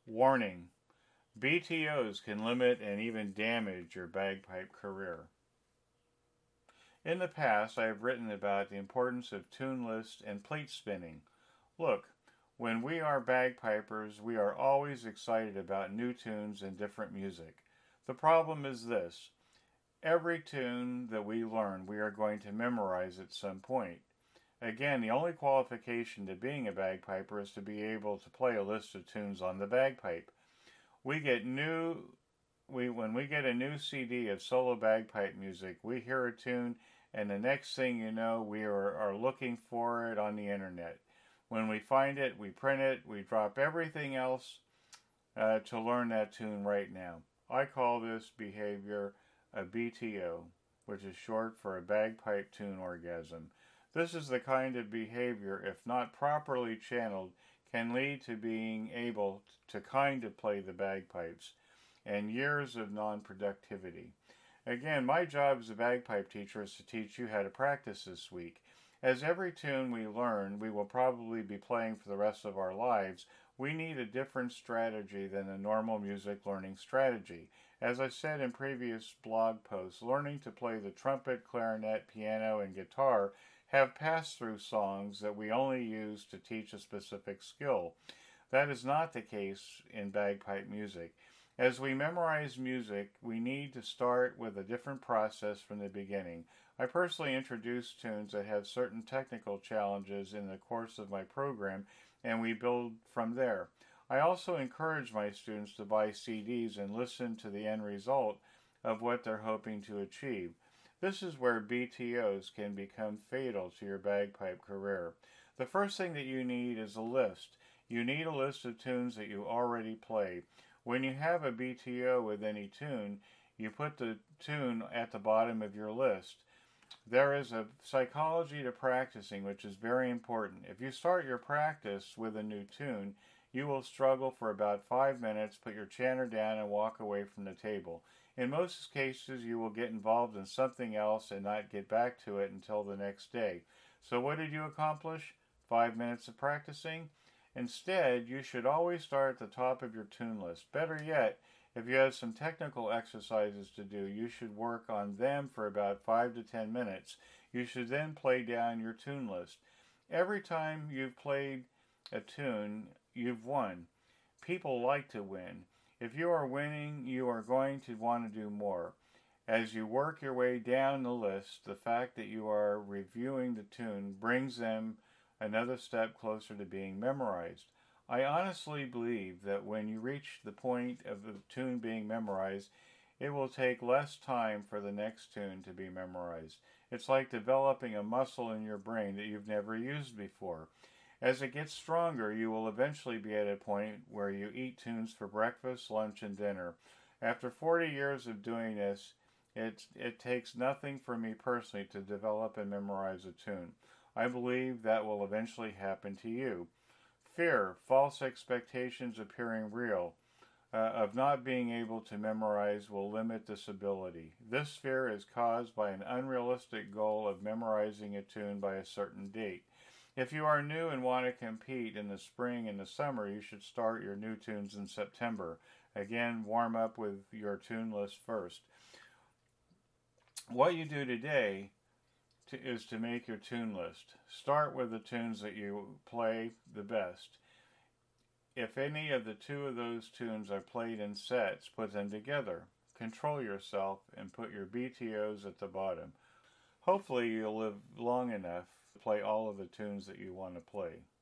Warning: BTOs can limit and even damage your bagpipe career. In the past, I have written about the importance of tune lists and plate spinning. Look, when we are bagpipers, we are always excited about new tunes and different music. The problem is this: every tune that we learn, we are going to memorize at some point. Again, the only qualification to being a bagpiper is to be able to play a list of tunes on the bagpipe. We get new when we get a new CD of solo bagpipe music, we hear a tune, and the next thing you know, we are looking for it on the internet. When we find it, we print it, we drop everything else to learn that tune right now. I call this behavior a BTO, which is short for a bagpipe tune orgasm. This is the kind of behavior, if not properly channeled, can lead to being able to kind of play the bagpipes and years of non-productivity. Again, my job as a bagpipe teacher is to teach you how to practice this week. As every tune we learn, we will probably be playing for the rest of our lives. We need a different strategy than a normal music learning strategy. As I said in previous blog posts, learning to play the trumpet, clarinet, piano, and guitar have pass-through songs that we only use to teach a specific skill. That is not the case in bagpipe music. As we memorize music, we need to start with a different process from the beginning. I personally introduce tunes that have certain technical challenges in the course of my program, and we build from there. I also encourage my students to buy CDs and listen to the end result of what they're hoping to achieve. This is where BTOs can become fatal to your bagpipe career. The first thing that you need is a list. You need a list of tunes that you already play. When you have a BTO with any tune, you put the tune at the bottom of your list. There is a psychology to practicing which is very important. If you start your practice with a new tune, you will struggle for about 5 minutes, put your chanter down, and walk away from the table. In most cases, you will get involved in something else and not get back to it until the next day. So what did you accomplish? 5 minutes of practicing? Instead, you should always start at the top of your tune list. Better yet, if you have some technical exercises to do, you should work on them for about 5 to 10 minutes. You should then play down your tune list. Every time you've played a tune, you've won. People like to win. If you are winning, you are going to want to do more. As you work your way down the list, the fact that you are reviewing the tune brings them another step closer to being memorized. I honestly believe that when you reach the point of the tune being memorized, it will take less time for the next tune to be memorized. It's like developing a muscle in your brain that you've never used before. As it gets stronger, you will eventually be at a point where you eat tunes for breakfast, lunch, and dinner. After 40 years of doing this, it takes nothing for me personally to develop and memorize a tune. I believe that will eventually happen to you. Fear, false expectations appearing real, of not being able to memorize will limit this ability. This fear is caused by an unrealistic goal of memorizing a tune by a certain date. If you are new and want to compete in the spring and the summer, you should start your new tunes in September. Again, warm up with your tune list first. What you do today is to make your tune list. Start with the tunes that you play the best. If any of the two of those tunes are played in sets, put them together. Control yourself and put your BTOs at the bottom. Hopefully you'll live long enough to play all of the tunes that you want to play.